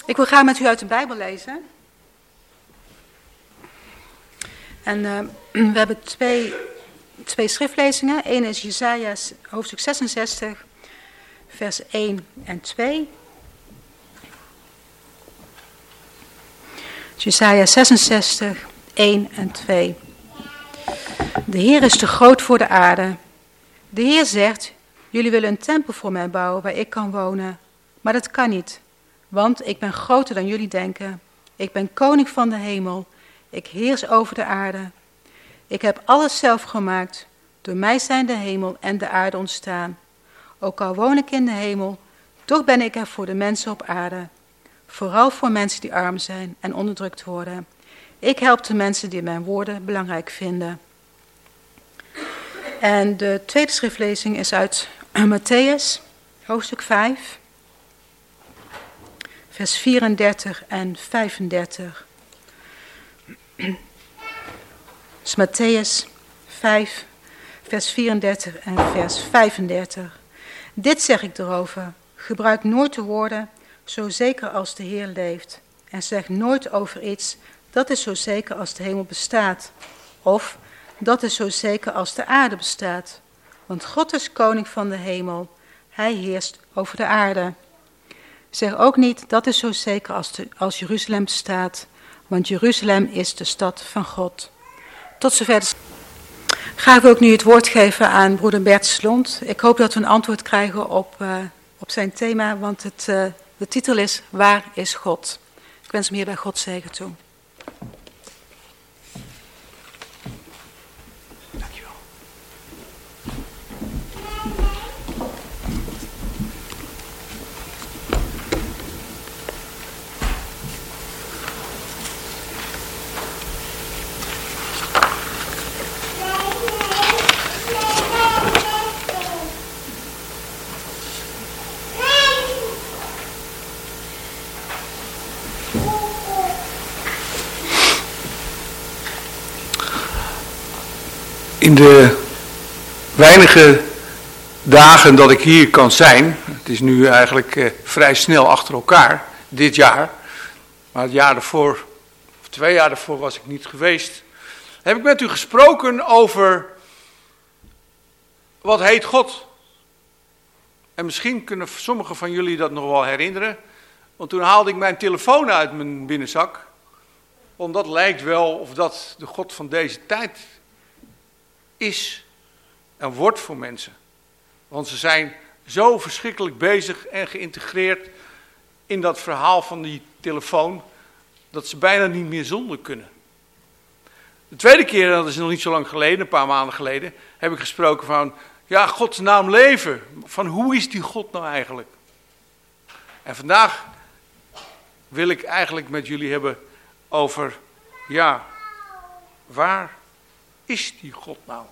Ik wil graag met u uit de Bijbel lezen. En we hebben twee schriftlezingen. Eén is Jesaja hoofdstuk 66, vers 1 en 2. Jesaja 66, 1 en 2. De Heer is te groot voor de aarde. De Heer zegt, jullie willen een tempel voor mij bouwen waar ik kan wonen. Maar dat kan niet, want ik ben groter dan jullie denken. Ik ben koning van de hemel. Ik heers over de aarde. Ik heb alles zelf gemaakt. Door mij zijn de hemel en de aarde ontstaan. Ook al woon ik in de hemel, toch ben ik er voor de mensen op aarde. Vooral voor mensen die arm zijn en onderdrukt worden. Ik help de mensen die mijn woorden belangrijk vinden. En de tweede schriftlezing is uit Mattheüs, hoofdstuk 5, vers 34 en 35. Dus Mattheüs 5, vers 34 en vers 35. Dit zeg ik erover. Gebruik nooit de woorden zo zeker als de Heer leeft. En zeg nooit over iets, dat is zo zeker als de hemel bestaat. Of, dat is zo zeker als de aarde bestaat. Want God is koning van de hemel. Hij heerst over de aarde. Zeg ook niet, dat is zo zeker als Jeruzalem bestaat. Want Jeruzalem is de stad van God. Tot zover. Graag wil ik nu het woord geven aan broeder Bert Slont. Ik hoop dat we een antwoord krijgen op zijn thema, want de titel is Waar is God? Ik wens hem hierbij God zegen toe. Dankjewel. In de weinige dagen dat ik hier kan zijn, het is nu eigenlijk vrij snel achter elkaar, dit jaar, maar het jaar daarvoor, of 2 jaar daarvoor was ik niet geweest, heb ik met u gesproken over wat heet God. En misschien kunnen sommigen van jullie dat nog wel herinneren, want toen haalde ik mijn telefoon uit mijn binnenzak, want dat lijkt wel of dat de God van deze tijd is en wordt voor mensen. Want ze zijn zo verschrikkelijk bezig en geïntegreerd in dat verhaal van die telefoon, dat ze bijna niet meer zonder kunnen. De tweede keer, dat is nog niet zo lang geleden, een paar maanden geleden, heb ik gesproken van, ja, Gods naam leven. Van hoe is die God nou eigenlijk? En vandaag wil ik eigenlijk met jullie hebben over, ja, waar is die God nou?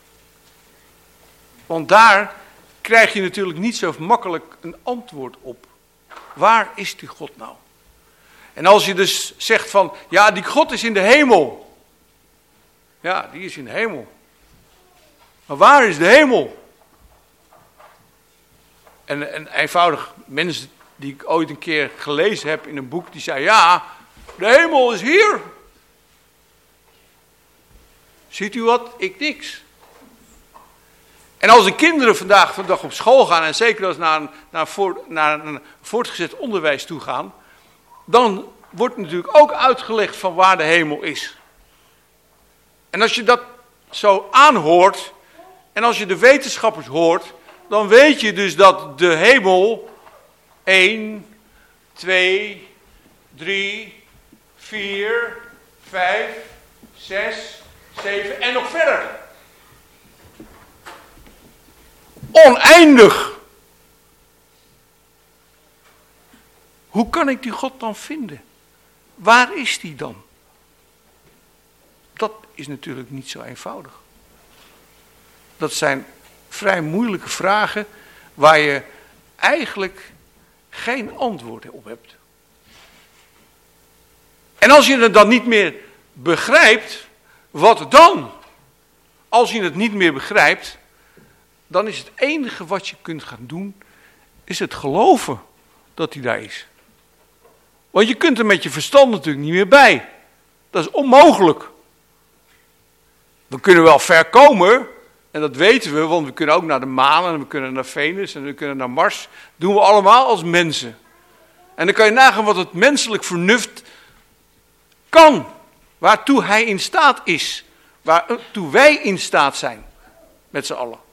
Want daar krijg je natuurlijk niet zo makkelijk een antwoord op. Waar is die God nou? En als je dus zegt van, ja, die God is in de hemel. Ja, die is in de hemel. Maar waar is de hemel? En een eenvoudig mens die ik ooit een keer gelezen heb in een boek, die zei, ja, de hemel is hier. Ziet u wat? Ik niks. En als de kinderen vandaag op school gaan, en zeker als ze naar een voortgezet onderwijs toe gaan, dan wordt natuurlijk ook uitgelegd van waar de hemel is. En als je dat zo aanhoort, en als je de wetenschappers hoort, dan weet je dus dat de hemel 1, 2, 3, 4, 5, 6, 7 en nog verder. Oneindig. Hoe kan ik die God dan vinden? Waar is die dan? Dat is natuurlijk niet zo eenvoudig. Dat zijn vrij moeilijke vragen waar je eigenlijk geen antwoord op hebt. En als je het dan niet meer begrijpt, wat dan? Als je het niet meer begrijpt, dan is het enige wat je kunt gaan doen, is het geloven dat hij daar is. Want je kunt er met je verstand natuurlijk niet meer bij. Dat is onmogelijk. We kunnen wel ver komen, en dat weten we, want we kunnen ook naar de maan en we kunnen naar Venus en we kunnen naar Mars. Dat doen we allemaal als mensen. En dan kan je nagaan wat het menselijk vernuft kan. Waartoe hij in staat is. Waartoe wij in staat zijn. Met z'n allen.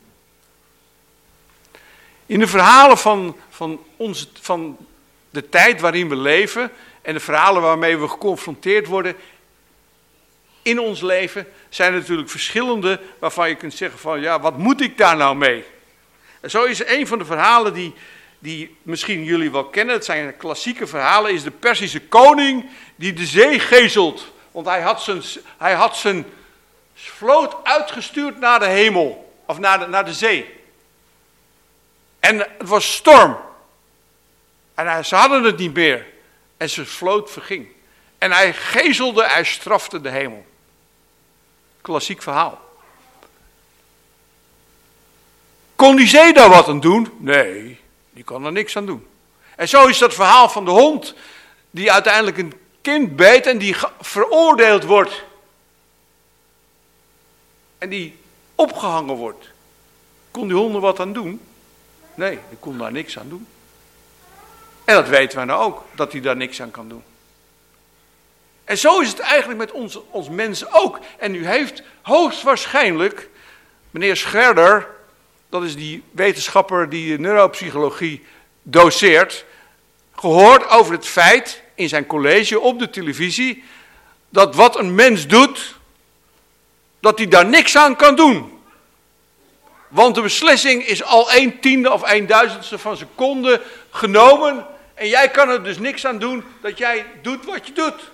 In de verhalen van de tijd waarin we leven en de verhalen waarmee we geconfronteerd worden in ons leven, zijn er natuurlijk verschillende waarvan je kunt zeggen van ja, wat moet ik daar nou mee? En zo is een van de verhalen die misschien jullie wel kennen, het zijn klassieke verhalen, is de Perzische koning die de zee gezelt. Want hij had zijn vloot uitgestuurd naar de hemel, of naar de zee. En het was storm. En ze hadden het niet meer. En zijn vloot verging. En hij gezelde, hij strafte de hemel. Klassiek verhaal. Kon die zee daar wat aan doen? Nee, die kon er niks aan doen. En zo is dat verhaal van de hond, die uiteindelijk een kind beet en die veroordeeld wordt. En die opgehangen wordt. Kon die hond er wat aan doen? Nee, die kon daar niks aan doen. En dat weten wij nou ook, dat hij daar niks aan kan doen. En zo is het eigenlijk met ons mensen ook. En u heeft hoogstwaarschijnlijk, meneer Scherder, dat is die wetenschapper die neuropsychologie doseert, gehoord over het feit in zijn college op de televisie, dat wat een mens doet, dat hij daar niks aan kan doen. Want de beslissing is al 1/10 of 1/1000ste van seconde genomen. En jij kan er dus niks aan doen dat jij doet wat je doet.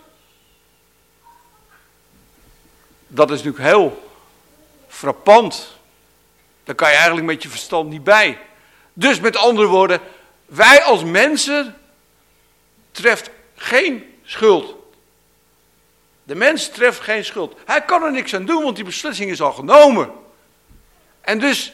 Dat is natuurlijk heel frappant. Daar kan je eigenlijk met je verstand niet bij. Dus met andere woorden, wij als mensen treft geen schuld. De mens treft geen schuld. Hij kan er niks aan doen, want die beslissing is al genomen. En dus,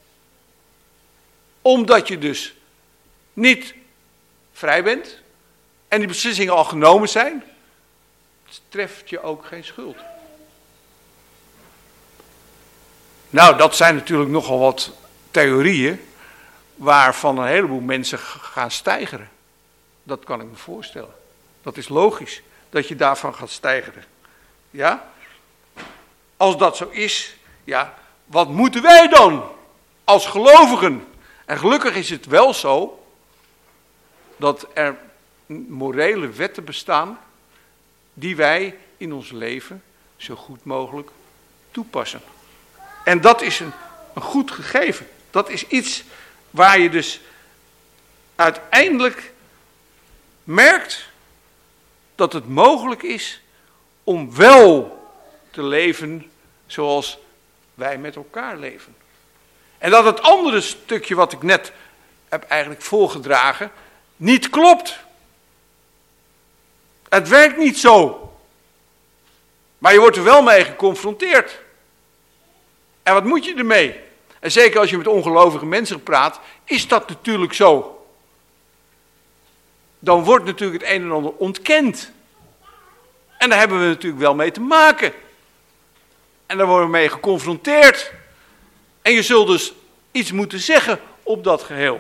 omdat je dus niet vrij bent en die beslissingen al genomen zijn, treft je ook geen schuld. Nou, dat zijn natuurlijk nogal wat theorieën waarvan een heleboel mensen gaan steigeren. Dat kan ik me voorstellen. Dat is logisch, dat je daarvan gaat steigeren. Ja? Als dat zo is, ja, wat moeten wij dan als gelovigen? En gelukkig is het wel zo dat er morele wetten bestaan die wij in ons leven zo goed mogelijk toepassen. En dat is een goed gegeven. Dat is iets waar je dus uiteindelijk merkt dat het mogelijk is om wel te leven zoals wij met elkaar leven. En dat het andere stukje wat ik net heb eigenlijk voorgedragen niet klopt. Het werkt niet zo. Maar je wordt er wel mee geconfronteerd. En wat moet je ermee? En zeker als je met ongelovige mensen praat, is dat natuurlijk zo. Dan wordt natuurlijk het een en ander ontkend. En daar hebben we natuurlijk wel mee te maken. En daar worden we mee geconfronteerd. En je zult dus iets moeten zeggen op dat geheel.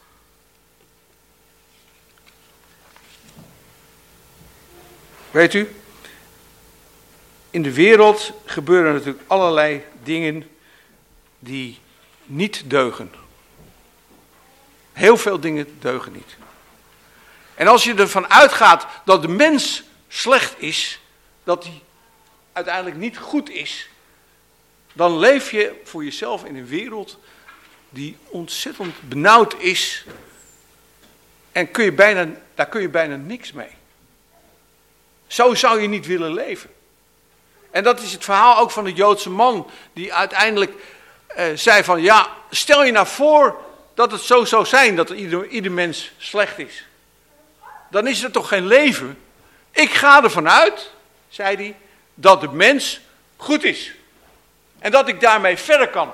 Weet u, in de wereld gebeuren natuurlijk allerlei dingen die niet deugen. Heel veel dingen deugen niet. En als je ervan uitgaat dat de mens slecht is, dat hij uiteindelijk niet goed is, dan leef je voor jezelf in een wereld die ontzettend benauwd is en daar kun je bijna niks mee. Zo zou je niet willen leven. En dat is het verhaal ook van de Joodse man die uiteindelijk zei van ja, stel je nou voor dat het zo zou zijn dat ieder mens slecht is. Dan is er toch geen leven. Ik ga ervan uit, zei hij, dat de mens goed is. En dat ik daarmee verder kan.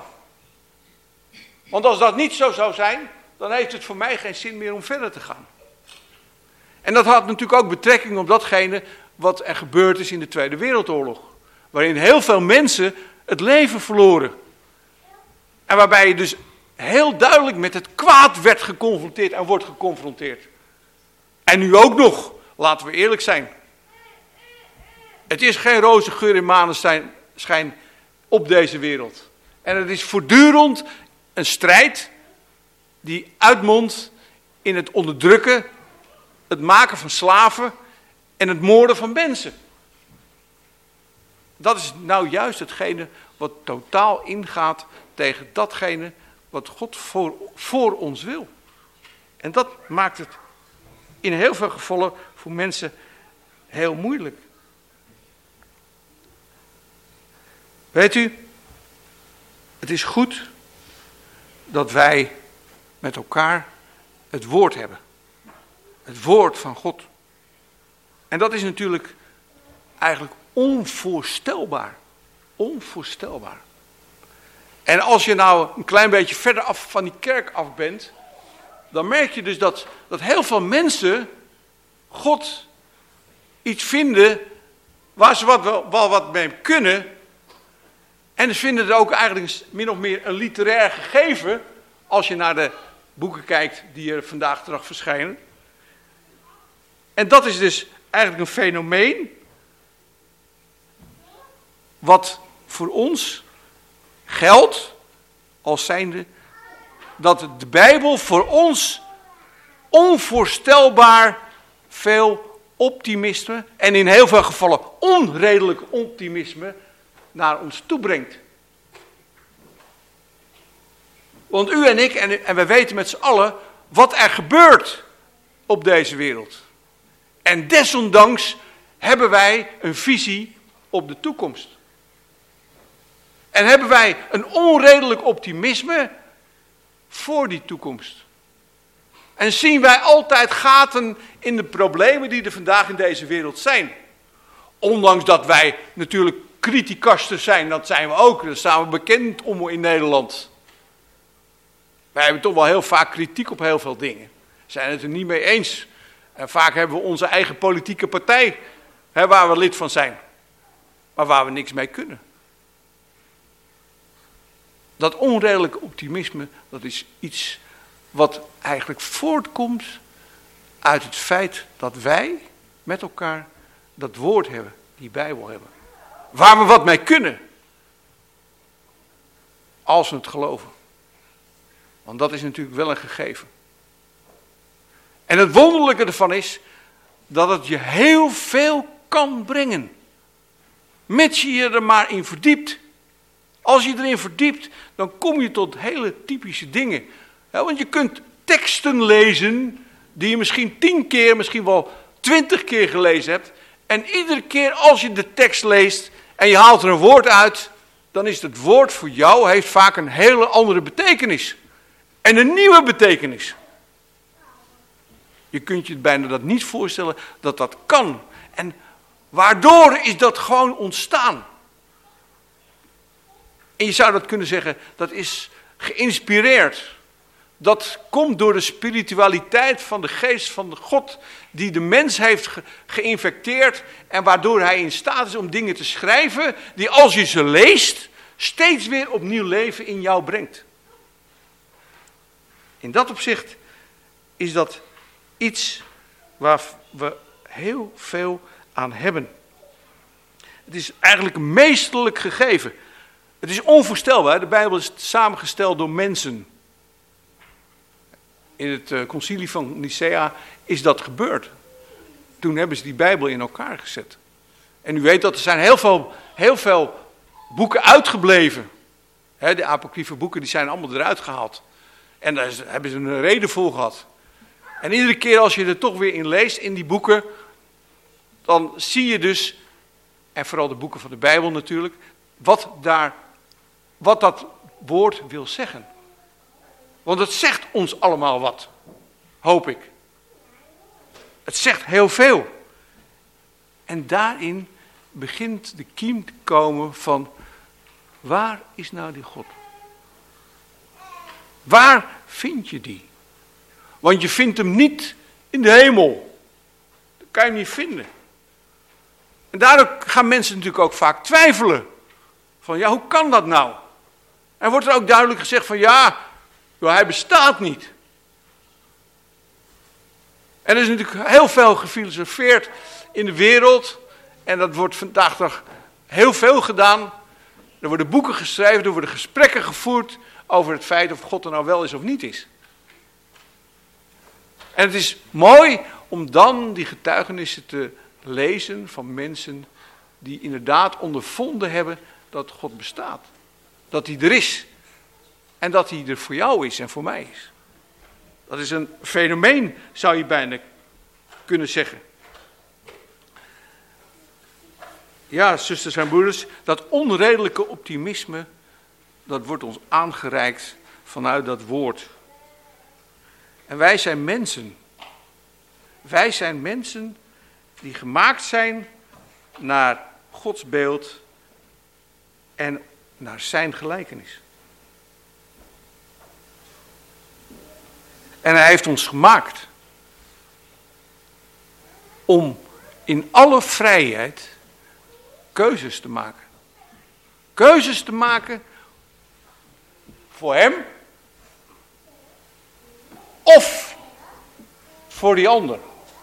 Want als dat niet zo zou zijn, dan heeft het voor mij geen zin meer om verder te gaan. En dat had natuurlijk ook betrekking op datgene wat er gebeurd is in de Tweede Wereldoorlog. Waarin heel veel mensen het leven verloren. En waarbij je dus heel duidelijk met het kwaad werd geconfronteerd en wordt geconfronteerd. En nu ook nog, laten we eerlijk zijn. Het is geen roze geur en maneschijn op deze wereld. En het is voortdurend een strijd die uitmondt in het onderdrukken, het maken van slaven en het moorden van mensen. Dat is nou juist hetgene wat totaal ingaat tegen datgene wat God voor ons wil. En dat maakt het in heel veel gevallen voor mensen heel moeilijk. Weet u, het is goed dat wij met elkaar het woord hebben. Het woord van God. En dat is natuurlijk eigenlijk onvoorstelbaar. Onvoorstelbaar. En als je nou een klein beetje verder af van die kerk af bent, dan merk je dus dat heel veel mensen God iets vinden waar ze wel wat mee kunnen. En ze vinden het ook eigenlijk min of meer een literair gegeven, als je naar de boeken kijkt die er vandaag de dag verschijnen. En dat is dus eigenlijk een fenomeen wat voor ons geldt als zijnde dat de Bijbel voor ons onvoorstelbaar veel optimisme en in heel veel gevallen onredelijk optimisme naar ons toe brengt. Want u en ik en wij weten met z'n allen wat er gebeurt op deze wereld. En desondanks hebben wij een visie op de toekomst. En hebben wij een onredelijk optimisme voor die toekomst. En zien wij altijd gaten in de problemen die er vandaag in deze wereld zijn. Ondanks dat wij natuurlijk criticasters zijn, dat zijn we ook. Daar staan we bekend om in Nederland. Wij hebben toch wel heel vaak kritiek op heel veel dingen. Zijn het er niet mee eens. En vaak hebben we onze eigen politieke partij, waar we lid van zijn. Maar waar we niks mee kunnen. Dat onredelijke optimisme, dat is iets wat eigenlijk voortkomt uit het feit dat wij met elkaar dat woord hebben, die Bijbel hebben. Waar we wat mee kunnen. Als we het geloven. Want dat is natuurlijk wel een gegeven. En het wonderlijke ervan is dat het je heel veel kan brengen. Mits je je er maar in verdiept. Als je erin verdiept, dan kom je tot hele typische dingen. Ja, want je kunt teksten lezen die je misschien 10 keer, misschien wel 20 keer gelezen hebt. En iedere keer als je de tekst leest en je haalt er een woord uit, dan is het woord voor jou, heeft vaak een hele andere betekenis. En een nieuwe betekenis. Je kunt je bijna dat niet voorstellen dat dat kan. En waardoor is dat gewoon ontstaan? En je zou dat kunnen zeggen, dat is geïnspireerd. Dat komt door de spiritualiteit van de geest van de God die de mens heeft geïnfecteerd en waardoor hij in staat is om dingen te schrijven die als je ze leest steeds weer opnieuw leven in jou brengt. In dat opzicht is dat iets waar we heel veel aan hebben. Het is eigenlijk een meesterlijk gegeven. Het is onvoorstelbaar. De Bijbel is samengesteld door mensen. In het concilie van Nicea is dat gebeurd. Toen hebben ze die Bijbel in elkaar gezet. En u weet dat er zijn heel veel boeken uitgebleven. De apocryfe boeken die zijn allemaal eruit gehaald. En daar hebben ze een reden voor gehad. En iedere keer als je er toch weer in leest, in die boeken, dan zie je dus, en vooral de boeken van de Bijbel natuurlijk, wat dat woord wil zeggen. Want het zegt ons allemaal wat, hoop ik. Het zegt heel veel. En daarin begint de kiem te komen van, waar is nou die God? Waar vind je die? Want je vindt hem niet in de hemel. kan je hem niet vinden. En daardoor gaan mensen natuurlijk ook vaak twijfelen. Van ja, hoe kan dat nou? En wordt er ook duidelijk gezegd van ja, hij bestaat niet. En er is natuurlijk heel veel gefilosofeerd in de wereld. En dat wordt vandaag nog heel veel gedaan. Er worden boeken geschreven, er worden gesprekken gevoerd over het feit of God er nou wel is of niet is. En het is mooi om dan die getuigenissen te lezen van mensen die inderdaad ondervonden hebben dat God bestaat. Dat hij er is. En dat hij er voor jou is en voor mij is. Dat is een fenomeen, zou je bijna kunnen zeggen. Ja, zusters en broeders, dat onredelijke optimisme, dat wordt ons aangereikt vanuit dat woord. En wij zijn mensen. Wij zijn mensen die gemaakt zijn naar Gods beeld en naar zijn gelijkenis. En hij heeft ons gemaakt om in alle vrijheid keuzes te maken. Keuzes te maken voor hem of voor die ander.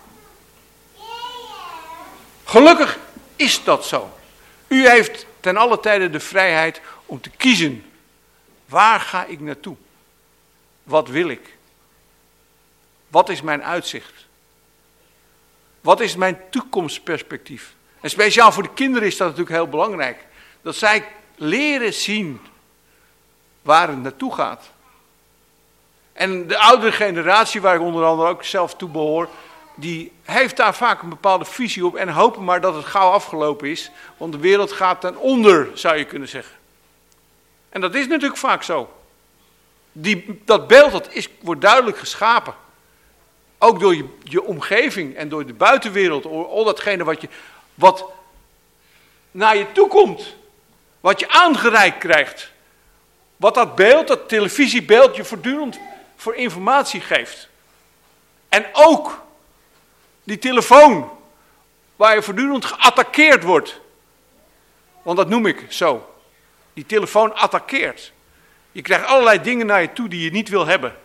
Gelukkig is dat zo. U heeft ten alle tijde de vrijheid om te kiezen. Waar ga ik naartoe? Wat wil ik? Wat is mijn uitzicht? Wat is mijn toekomstperspectief? En speciaal voor de kinderen is dat natuurlijk heel belangrijk. Dat zij leren zien waar het naartoe gaat. En de oudere generatie, waar ik onder andere ook zelf toe behoor, die heeft daar vaak een bepaalde visie op en hopen maar dat het gauw afgelopen is. Want de wereld gaat ten onder, zou je kunnen zeggen. En dat is natuurlijk vaak zo. Dat beeld wordt duidelijk geschapen. Ook door je omgeving en door de buitenwereld. Al datgene wat naar je toe komt. Wat je aangereikt krijgt. Wat dat beeld, dat televisiebeeld je voortdurend voor informatie geeft. En ook die telefoon waar je voortdurend geattaqueerd wordt. Want dat noem ik zo. Die telefoon attaqueert. Je krijgt allerlei dingen naar je toe die je niet wil hebben.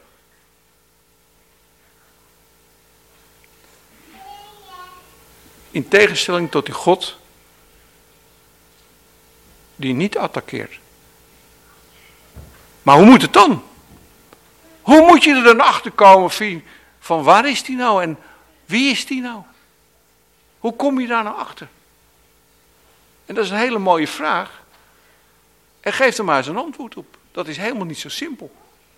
In tegenstelling tot die God die niet attaqueert. Maar hoe moet het dan? Hoe moet je er dan achter komen van waar is die nou en wie is die nou? Hoe kom je daar nou achter? En dat is een hele mooie vraag. En geef er maar eens een antwoord op. Dat is helemaal niet zo simpel.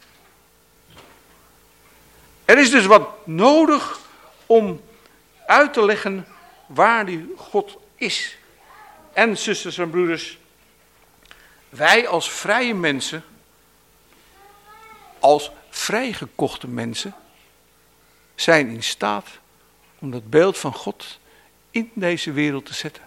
Er is dus wat nodig om uit te leggen waar die God is. En zusters en broeders, wij als vrije mensen, als vrijgekochte mensen, zijn in staat om dat beeld van God in deze wereld te zetten.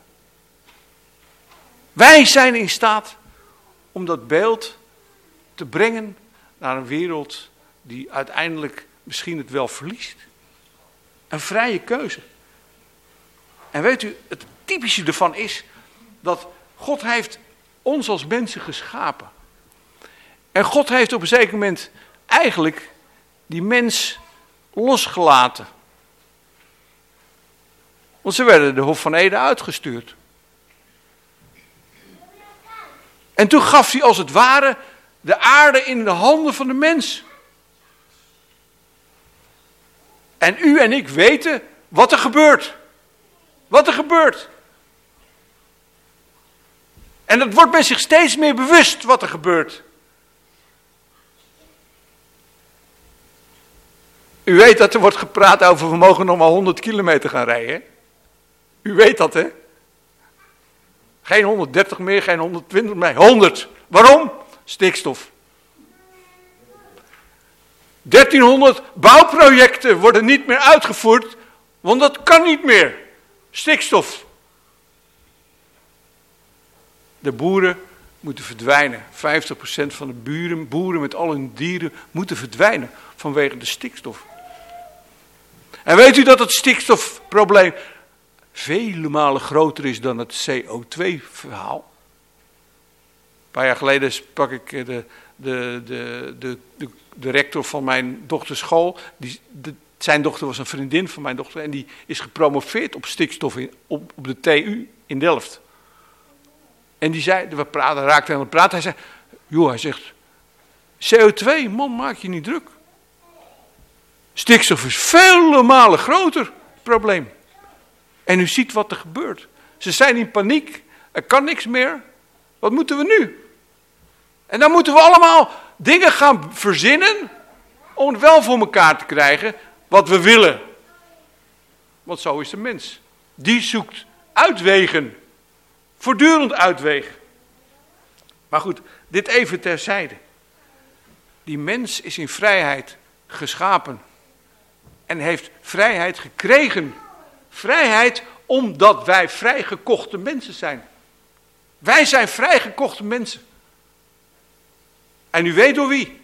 Wij zijn in staat om dat beeld te brengen naar een wereld die uiteindelijk misschien het wel verliest. Een vrije keuze. En weet u, het typische ervan is dat God heeft ons als mensen geschapen. En God heeft op een zeker moment eigenlijk die mens losgelaten. Want ze werden de Hof van Eden uitgestuurd. En toen gaf hij als het ware de aarde in de handen van de mens. En u en ik weten wat er gebeurt. Wat er gebeurt. En dat wordt men zich steeds meer bewust wat er gebeurt. U weet dat er wordt gepraat over we mogen nog maar 100 kilometer gaan rijden. Hè? U weet dat, hè? Geen 130 meer, geen 120 meer, 100. Waarom? Stikstof. 1300 bouwprojecten worden niet meer uitgevoerd, want dat kan niet meer. Stikstof. De boeren moeten verdwijnen. 50% van de boeren met al hun dieren moeten verdwijnen vanwege de stikstof. En weet u dat het stikstofprobleem vele malen groter is dan het CO2-verhaal. Een paar jaar geleden sprak ik de rector van mijn dochters school. Zijn dochter was een vriendin van mijn dochter en die is gepromoveerd op stikstof op de TU in Delft. En die zei, we raakten aan het praten, hij zei, hij zegt, CO2, man, maak je niet druk. Stikstof is vele malen groter probleem. En u ziet wat er gebeurt. Ze zijn in paniek, er kan niks meer. Wat moeten we nu? En dan moeten we allemaal dingen gaan verzinnen om het wel voor elkaar te krijgen wat we willen. Want zo is de mens. Die zoekt uitwegen. Voortdurend uitwegen. Maar goed, dit even terzijde. Die mens is in vrijheid geschapen. En heeft vrijheid gekregen. Vrijheid omdat wij vrijgekochte mensen zijn. Wij zijn vrijgekochte mensen. En u weet door wie?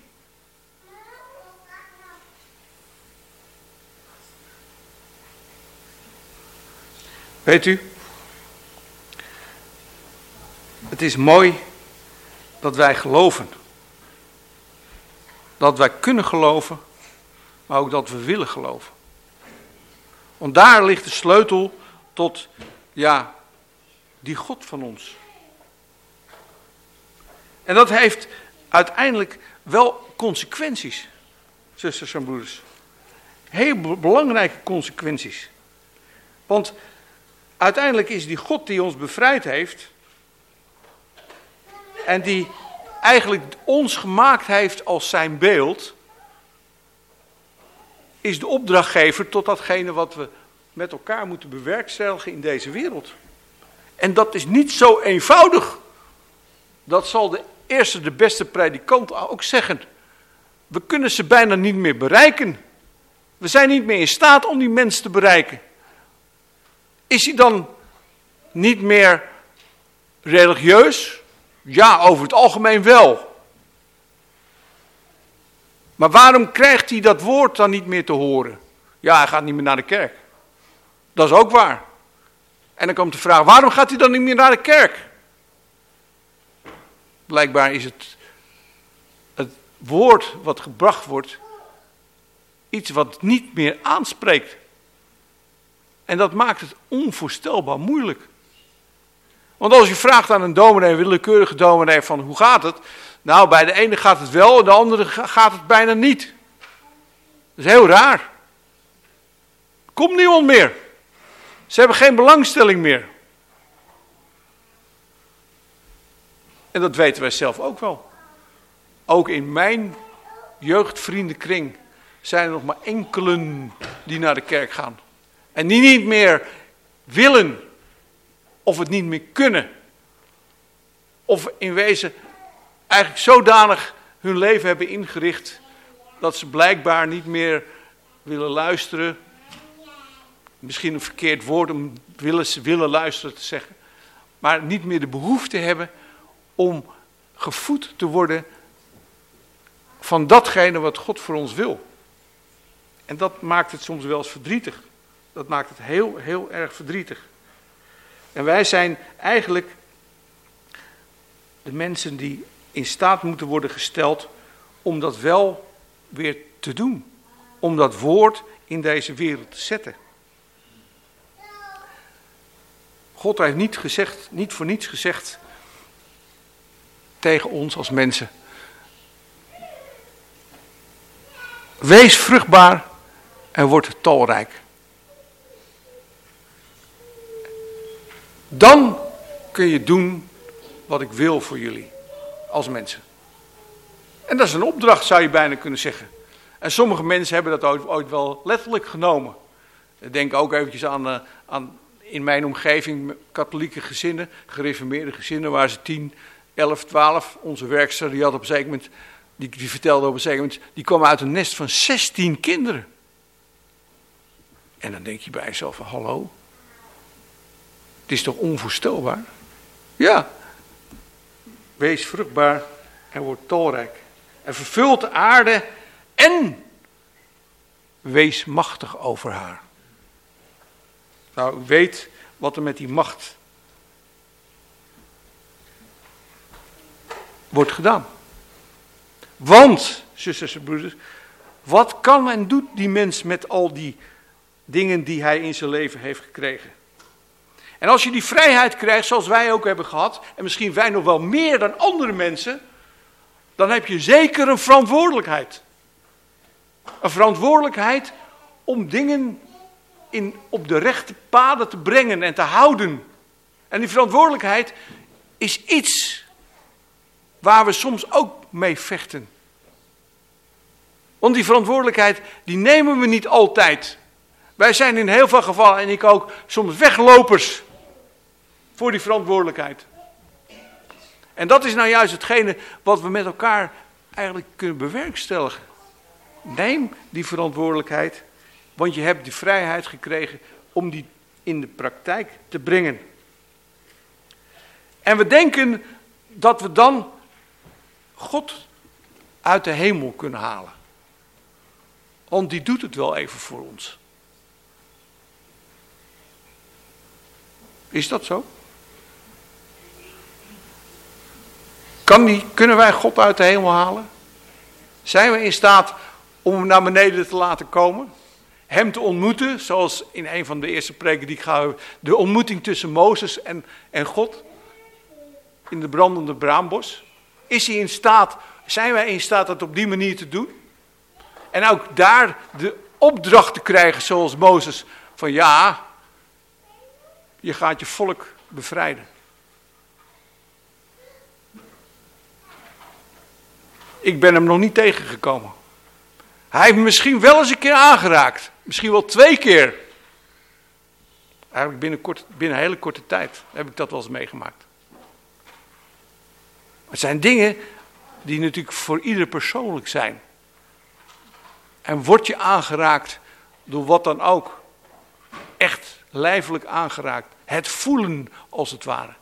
Weet u? Het is mooi dat wij geloven. Dat wij kunnen geloven, maar ook dat we willen geloven. Want daar ligt de sleutel tot, die God van ons. En dat heeft uiteindelijk wel consequenties, zusters en broeders. Heel belangrijke consequenties. Want uiteindelijk is die God die ons bevrijd heeft en die eigenlijk ons gemaakt heeft als zijn beeld, is de opdrachtgever tot datgene wat we met elkaar moeten bewerkstelligen in deze wereld. En dat is niet zo eenvoudig. Dat zal de beste predikant ook zeggen. We kunnen ze bijna niet meer bereiken. We zijn niet meer in staat om die mensen te bereiken. Is hij dan niet meer religieus? Ja, over het algemeen wel. Maar waarom krijgt hij dat woord dan niet meer te horen? Ja, hij gaat niet meer naar de kerk. Dat is ook waar. En dan komt de vraag, waarom gaat hij dan niet meer naar de kerk? Blijkbaar is het woord wat gebracht wordt iets wat niet meer aanspreekt. En dat maakt het onvoorstelbaar moeilijk. Want als je vraagt aan een dominee, een willekeurige dominee, van hoe gaat het? Nou, bij de ene gaat het wel, en de andere gaat het bijna niet. Dat is heel raar. Er komt niemand meer. Ze hebben geen belangstelling meer. En dat weten wij zelf ook wel. Ook in mijn jeugdvriendenkring zijn er nog maar enkelen die naar de kerk gaan. En die niet meer willen of het niet meer kunnen. Of in wezen eigenlijk zodanig hun leven hebben ingericht dat ze blijkbaar niet meer willen luisteren. Misschien een verkeerd woord om willen luisteren te zeggen. Maar niet meer de behoefte hebben om gevoed te worden van datgene wat God voor ons wil. En dat maakt het soms wel eens verdrietig. Dat maakt het heel, heel erg verdrietig. En wij zijn eigenlijk de mensen die in staat moeten worden gesteld om dat wel weer te doen. Om dat woord in deze wereld te zetten. God heeft niet voor niets gezegd tegen ons als mensen. Wees vruchtbaar en word talrijk. Dan kun je doen wat ik wil voor jullie als mensen. En dat is een opdracht, zou je bijna kunnen zeggen. En sommige mensen hebben dat ooit wel letterlijk genomen. Ik denk ook eventjes aan in mijn omgeving katholieke gezinnen, gereformeerde gezinnen, waar ze 10, 11, 12, onze werkster, die had op een zeker moment, die vertelde op een zeker moment, die kwam uit een nest van 16 kinderen. En dan denk je bij jezelf van, hallo, het is toch onvoorstelbaar? Ja, wees vruchtbaar en word talrijk. En vervult de aarde en wees machtig over haar. Nou, u weet wat er met die macht wordt gedaan. Want, zusters en broeders, wat kan en doet die mens met al die dingen die hij in zijn leven heeft gekregen? En als je die vrijheid krijgt, zoals wij ook hebben gehad, en misschien wij nog wel meer dan andere mensen, dan heb je zeker een verantwoordelijkheid. Een verantwoordelijkheid om dingen op de rechte paden te brengen en te houden. En die verantwoordelijkheid is iets waar we soms ook mee vechten. Want die verantwoordelijkheid, die nemen we niet altijd. Wij zijn in heel veel gevallen, en ik ook, soms weglopers voor die verantwoordelijkheid. En dat is nou juist hetgene wat we met elkaar eigenlijk kunnen bewerkstelligen. Neem die verantwoordelijkheid, want je hebt die vrijheid gekregen om die in de praktijk te brengen. En we denken dat we dan God uit de hemel kunnen halen. Want die doet het wel even voor ons. Is dat zo? Kunnen wij God uit de hemel halen? Zijn we in staat om hem naar beneden te laten komen? Hem te ontmoeten, zoals in een van de eerste preken die ik ga hebben, de ontmoeting tussen Mozes en God in de brandende braambos. Zijn wij in staat dat op die manier te doen? En ook daar de opdracht te krijgen zoals Mozes, van ja, je gaat je volk bevrijden. Ik ben hem nog niet tegengekomen. Hij heeft me misschien wel eens een keer aangeraakt. Misschien wel 2 keer. Eigenlijk binnen een hele korte tijd heb ik dat wel eens meegemaakt. Het zijn dingen die natuurlijk voor ieder persoonlijk zijn. En word je aangeraakt door wat dan ook. Echt lijfelijk aangeraakt. Het voelen als het ware.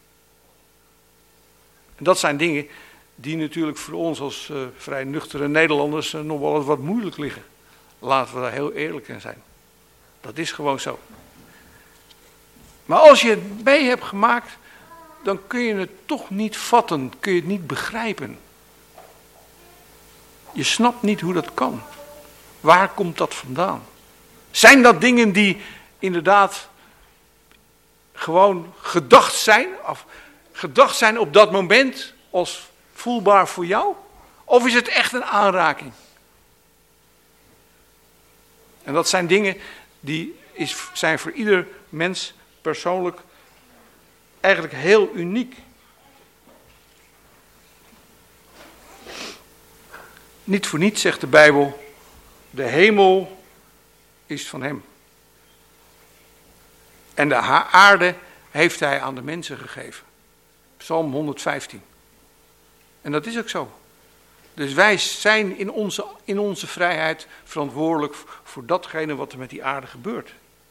En dat zijn dingen die natuurlijk voor ons als vrij nuchtere Nederlanders nog wel wat moeilijk liggen. Laten we daar heel eerlijk in zijn. Dat is gewoon zo. Maar als je het mee hebt gemaakt, dan kun je het toch niet vatten, kun je het niet begrijpen. Je snapt niet hoe dat kan. Waar komt dat vandaan? Zijn dat dingen die inderdaad gewoon gedacht zijn? Of gedacht zijn op dat moment als voelbaar voor jou? Of is het echt een aanraking? En dat zijn dingen die zijn voor ieder mens persoonlijk eigenlijk heel uniek. Niet voor niets zegt de Bijbel, de hemel is van hem. En de aarde heeft hij aan de mensen gegeven. Psalm 115. En dat is ook zo. Dus wij zijn in onze vrijheid verantwoordelijk voor datgene wat er met die aarde gebeurt.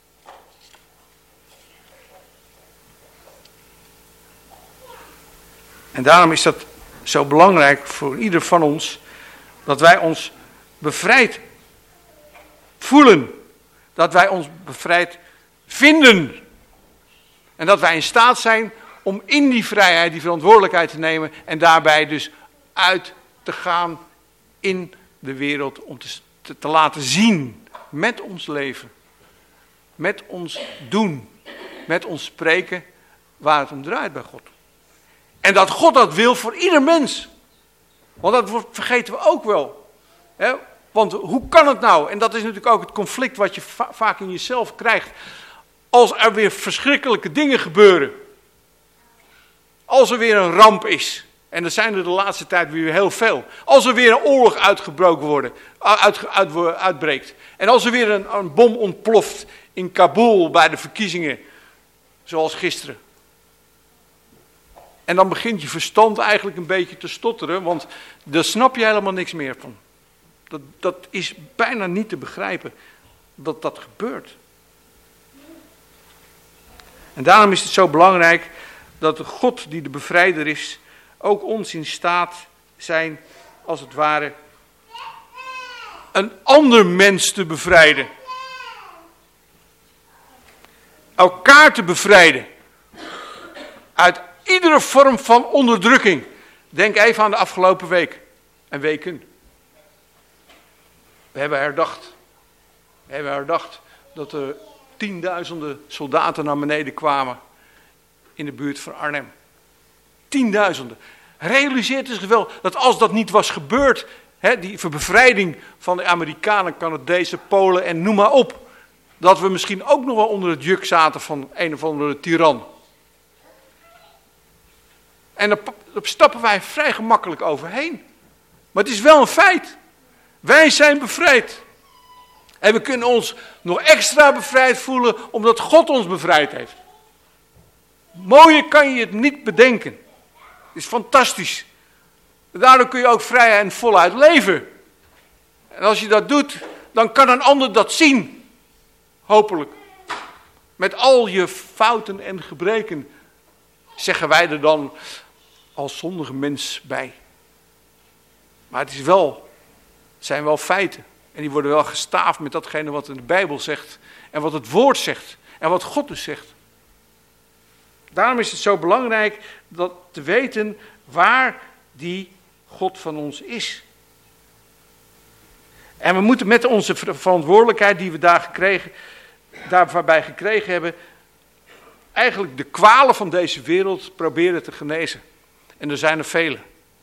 En daarom is dat zo belangrijk voor ieder van ons, dat wij ons bevrijd voelen. Dat wij ons bevrijd vinden. En dat wij in staat zijn om in die vrijheid die verantwoordelijkheid te nemen en daarbij dus uit te gaan in de wereld om te laten zien met ons leven, met ons doen, met ons spreken waar het om draait bij God. En dat God dat wil voor ieder mens. Want dat vergeten we ook wel. Hè? Want hoe kan het nou? En dat is natuurlijk ook het conflict wat je vaak in jezelf krijgt. Als er weer verschrikkelijke dingen gebeuren. Als er weer een ramp is. En er zijn er de laatste tijd weer heel veel. Als er weer een oorlog uitbreekt. En als er weer een bom ontploft in Kabul bij de verkiezingen. Zoals gisteren. En dan begint je verstand eigenlijk een beetje te stotteren. Want daar snap je helemaal niks meer van. Dat is bijna niet te begrijpen dat dat gebeurt. En daarom is het zo belangrijk dat de God die de bevrijder is, ook ons in staat zijn, als het ware, een ander mens te bevrijden. elkaar te bevrijden. Uit iedere vorm van onderdrukking. Denk even aan de afgelopen week en weken. We hebben herdacht dat er tienduizenden soldaten naar beneden kwamen in de buurt van Arnhem. Tienduizenden. Realiseert u zich wel dat als dat niet was gebeurd, die bevrijding van de Amerikanen, Canadezen, Polen en noem maar op, dat we misschien ook nog wel onder het juk zaten van een of andere tiran. En daar stappen wij vrij gemakkelijk overheen. Maar het is wel een feit. Wij zijn bevrijd. En we kunnen ons nog extra bevrijd voelen omdat God ons bevrijd heeft. Mooier kan je het niet bedenken. Het is fantastisch. Daardoor kun je ook vrij en voluit leven. En als je dat doet, dan kan een ander dat zien. Hopelijk. Met al je fouten en gebreken, zeggen wij er dan als zondige mens bij. Maar het zijn wel feiten. En die worden wel gestaafd met datgene wat in de Bijbel zegt. En wat het woord zegt. En wat God dus zegt. Daarom is het zo belangrijk dat te weten waar die God van ons is. En we moeten met onze verantwoordelijkheid die we daarbij gekregen hebben, eigenlijk de kwalen van deze wereld proberen te genezen. En er zijn er vele.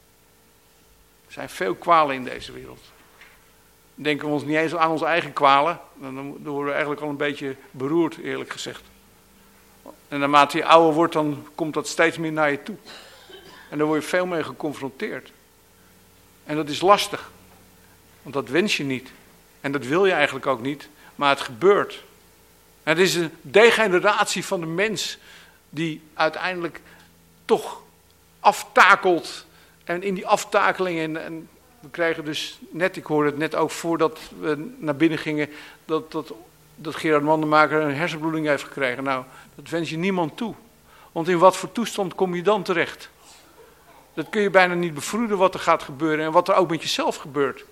Er zijn veel kwalen in deze wereld. Denken we ons niet eens aan onze eigen kwalen, dan worden we eigenlijk al een beetje beroerd, eerlijk gezegd. En naarmate je ouder wordt, dan komt dat steeds meer naar je toe. En daar word je veel mee geconfronteerd. En dat is lastig. Want dat wens je niet. En dat wil je eigenlijk ook niet. Maar het gebeurt. En het is een degeneratie van de mens die uiteindelijk toch aftakelt. En in die aftakeling, en we krijgen dus net, ik hoorde het net ook voordat we naar binnen gingen, dat Gerard Mandenmaker een hersenbloeding heeft gekregen. Nou, dat wens je niemand toe. Want in wat voor toestand kom je dan terecht? Dat kun je bijna niet bevroeden wat er gaat gebeuren en wat er ook met jezelf gebeurt.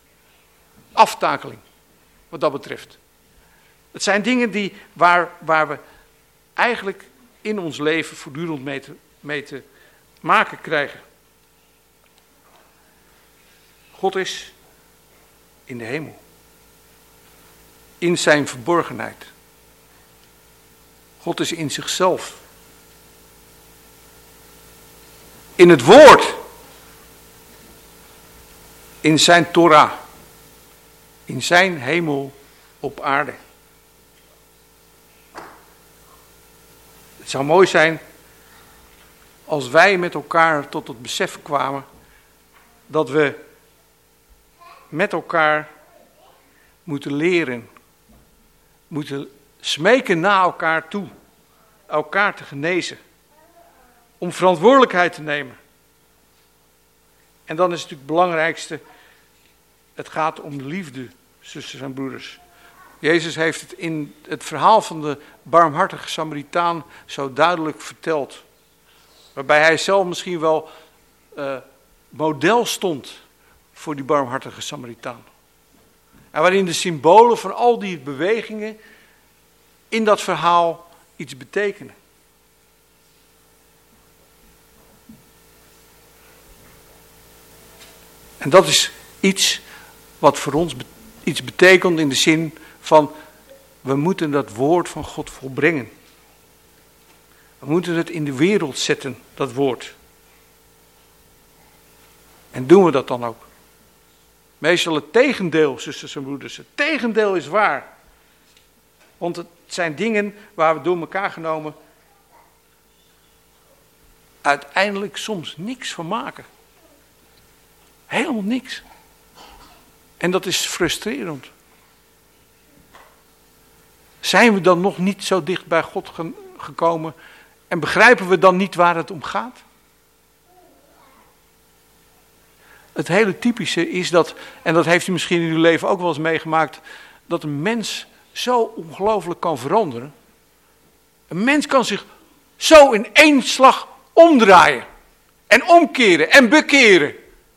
Aftakeling, wat dat betreft. Het zijn dingen waar we eigenlijk in ons leven voortdurend mee te maken krijgen. God is in de hemel. In zijn verborgenheid. God is in zichzelf. In het woord. In zijn Torah. In zijn hemel op aarde. Het zou mooi zijn als wij met elkaar tot het besef kwamen dat we met elkaar moeten leren, moeten smeken naar elkaar toe, elkaar te genezen, om verantwoordelijkheid te nemen. En dan is natuurlijk het belangrijkste, het gaat om de liefde, zusters en broeders. Jezus heeft het in het verhaal van de barmhartige Samaritaan zo duidelijk verteld. Waarbij hij zelf misschien wel model stond voor die barmhartige Samaritaan. En waarin de symbolen van al die bewegingen in dat verhaal iets betekenen. En dat is iets wat voor ons iets betekent in de zin van, we moeten dat woord van God volbrengen. We moeten het in de wereld zetten, dat woord. En doen we dat dan ook? Meestal het tegendeel, zusters en broeders. Het tegendeel is waar. Want het zijn dingen waar we door elkaar genomen uiteindelijk soms niks van maken. Helemaal niks. En dat is frustrerend. Zijn we dan nog niet zo dicht bij God gekomen en begrijpen we dan niet waar het om gaat? Het hele typische is dat, en dat heeft u misschien in uw leven ook wel eens meegemaakt, dat een mens zo ongelooflijk kan veranderen. Een mens kan zich zo in één slag omdraaien en omkeren en bekeren.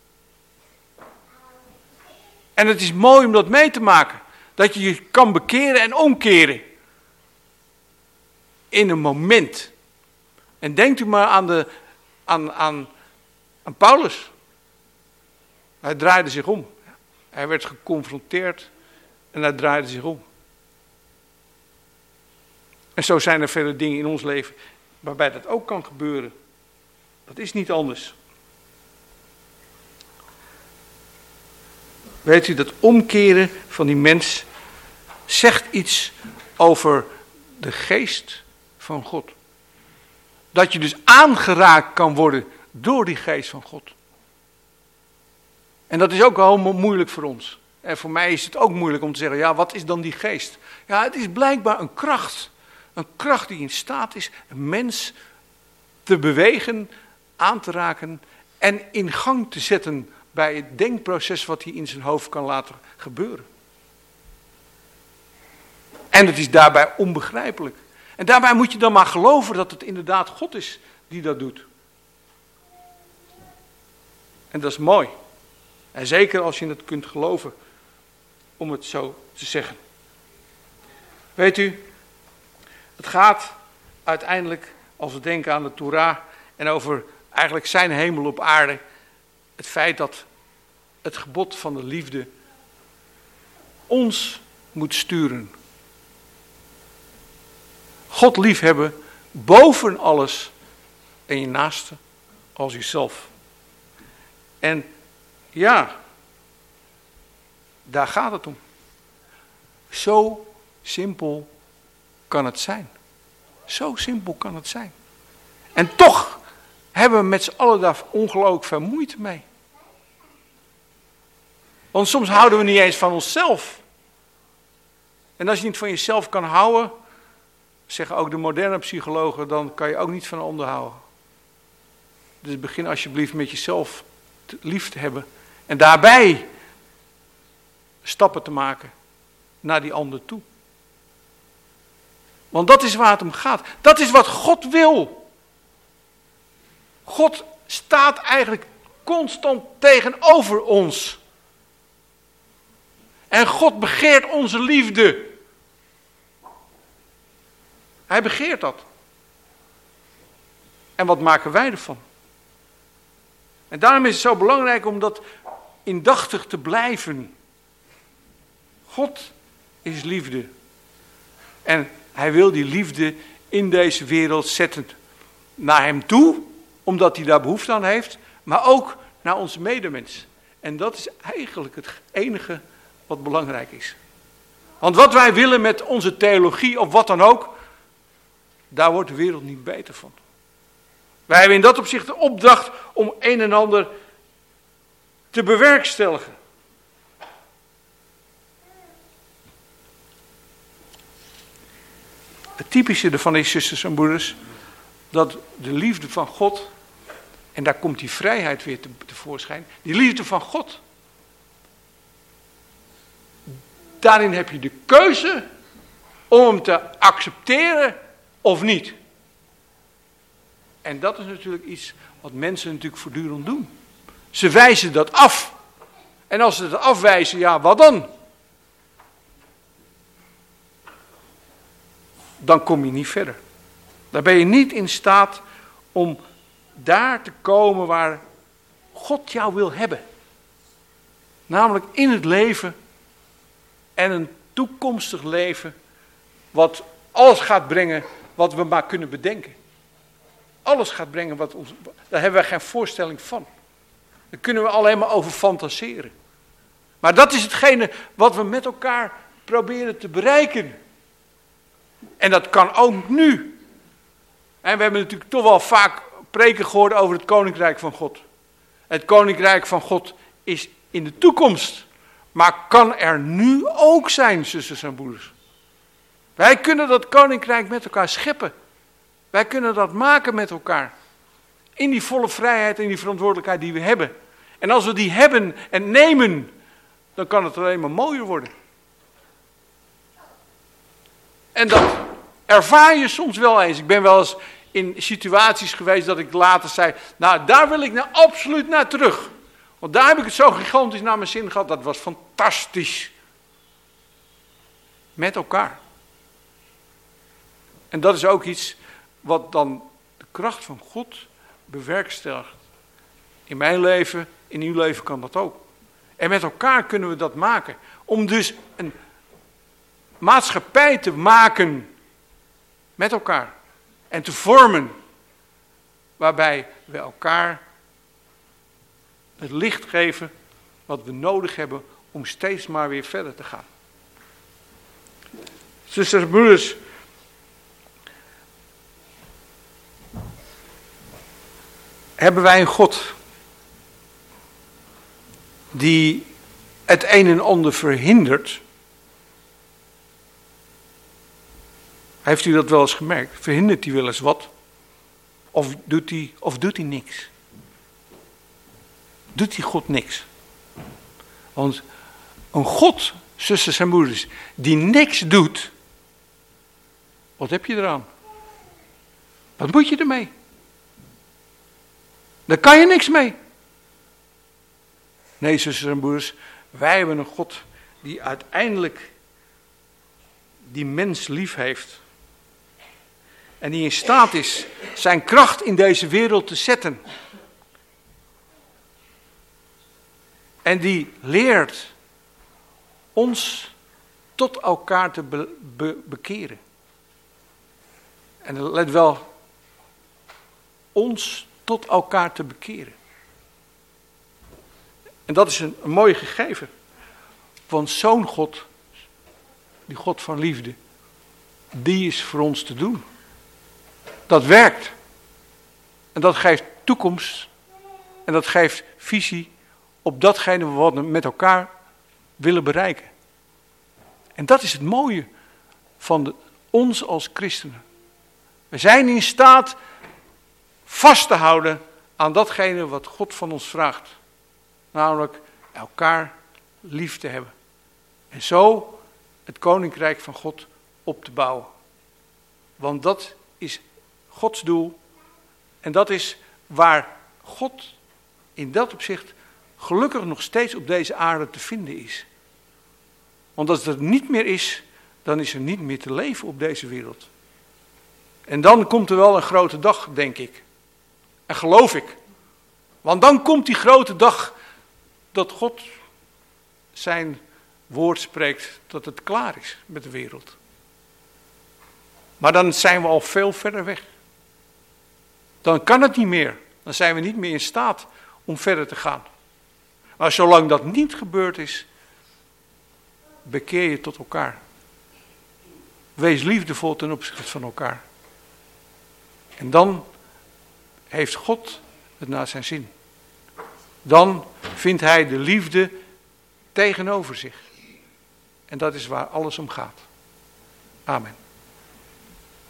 En het is mooi om dat mee te maken. Dat je je kan bekeren en omkeren. in een moment. En denkt u maar aan Paulus. Hij draaide zich om. Hij werd geconfronteerd en hij draaide zich om. En zo zijn er vele dingen in ons leven waarbij dat ook kan gebeuren. Dat is niet anders. Weet u, dat omkeren van die mens zegt iets over de geest van God. Dat je dus aangeraakt kan worden door die geest van God. En dat is ook wel moeilijk voor ons. En voor mij is het ook moeilijk om te zeggen, ja, wat is dan die geest? Ja, het is blijkbaar een kracht. Een kracht die in staat is een mens te bewegen, aan te raken en in gang te zetten bij het denkproces wat hij in zijn hoofd kan laten gebeuren. En het is daarbij onbegrijpelijk. En daarbij moet je dan maar geloven dat het inderdaad God is die dat doet. En dat is mooi. En zeker als je het kunt geloven, om het zo te zeggen. Weet u, het gaat uiteindelijk, als we denken aan de Torah en over eigenlijk zijn hemel op aarde, het feit dat het gebod van de liefde ons moet sturen. God liefhebben boven alles en je naaste als jezelf. En ja, daar gaat het om. Zo simpel kan het zijn. Zo simpel kan het zijn. En toch hebben we met z'n allen daar ongelooflijk veel moeite mee. Want soms houden we niet eens van onszelf. En als je niet van jezelf kan houden, zeggen ook de moderne psychologen, dan kan je ook niet van een ander houden. Dus begin alsjeblieft met jezelf lief te hebben. En daarbij stappen te maken naar die ander toe. Want dat is waar het om gaat. Dat is wat God wil. God staat eigenlijk constant tegenover ons. En God begeert onze liefde. Hij begeert dat. En wat maken wij ervan? En daarom is het zo belangrijk om dat indachtig te blijven. God is liefde. En hij wil die liefde in deze wereld zetten naar hem toe, omdat hij daar behoefte aan heeft, maar ook naar onze medemens. En dat is eigenlijk het enige wat belangrijk is. Want wat wij willen met onze theologie of wat dan ook, daar wordt de wereld niet beter van. Wij hebben in dat opzicht de opdracht om een en ander te bewerkstelligen. Het typische ervan is, zusters en broeders, dat de liefde van God, en daar komt die vrijheid weer tevoorschijn, die liefde van God, daarin heb je de keuze om hem te accepteren of niet. En dat is natuurlijk iets wat mensen natuurlijk voortdurend doen. Ze wijzen dat af. En als ze het afwijzen, ja, wat dan? Dan kom je niet verder. Dan ben je niet in staat om daar te komen waar God jou wil hebben. Namelijk in het leven en een toekomstig leven wat alles gaat brengen wat we maar kunnen bedenken. Alles gaat brengen wat ons... Daar hebben wij geen voorstelling van. Daar kunnen we alleen maar over fantaseren. Maar dat is hetgene wat we met elkaar proberen te bereiken. En dat kan ook nu. En we hebben natuurlijk toch wel vaak preken gehoord over het Koninkrijk van God. Het Koninkrijk van God is in de toekomst. Maar kan er nu ook zijn, zusters en broeders. Wij kunnen dat Koninkrijk met elkaar scheppen. Wij kunnen dat maken met elkaar. In die volle vrijheid en die verantwoordelijkheid die we hebben. En als we die hebben en nemen, dan kan het alleen maar mooier worden. En dat ervaar je soms wel eens. Ik ben wel eens in situaties geweest dat ik later zei, nou daar wil ik nou absoluut naar terug. Want daar heb ik het zo gigantisch naar mijn zin gehad. Dat was fantastisch. Met elkaar. En dat is ook iets wat dan de kracht van God bewerkstelligt. In mijn leven, in uw leven kan dat ook. En met elkaar kunnen we dat maken. Om dus een maatschappij te maken met elkaar. En te vormen. Waarbij we elkaar het licht geven wat we nodig hebben om steeds maar weer verder te gaan. Zusters en broeders, hebben wij een God die het een en ander verhindert? Heeft u dat wel eens gemerkt? Verhindert hij wel eens wat? Of doet hij niks? Doet die God niks? Want een God, zusters en broeders, die niks doet, wat heb je eraan? Wat moet je ermee? Daar kan je niks mee. Nee, zusters en broeders, wij hebben een God die uiteindelijk die mens lief heeft. En die in staat is zijn kracht in deze wereld te zetten. En die leert ons tot elkaar te bekeren. En let wel, ons tot elkaar te bekeren. En dat is een mooi gegeven. Want zo'n God, die God van liefde, die is voor ons te doen. Dat werkt. En dat geeft toekomst. En dat geeft visie op datgene wat we met elkaar willen bereiken. En dat is het mooie van ons als christenen. We zijn in staat vast te houden aan datgene wat God van ons vraagt. Namelijk elkaar lief te hebben. En zo het koninkrijk van God op te bouwen. Want dat is Gods doel. En dat is waar God in dat opzicht gelukkig nog steeds op deze aarde te vinden is. Want als het er niet meer is, dan is er niet meer te leven op deze wereld. En dan komt er wel een grote dag, denk ik. En geloof ik. Want dan komt die grote dag dat God zijn woord spreekt, dat het klaar is met de wereld. Maar dan zijn we al veel verder weg. Dan kan het niet meer. Dan zijn we niet meer in staat om verder te gaan. Maar zolang dat niet gebeurd is, bekeer je tot elkaar. Wees liefdevol ten opzichte van elkaar. En dan heeft God het naar zijn zin. Dan vindt hij de liefde tegenover zich. En dat is waar alles om gaat. Amen.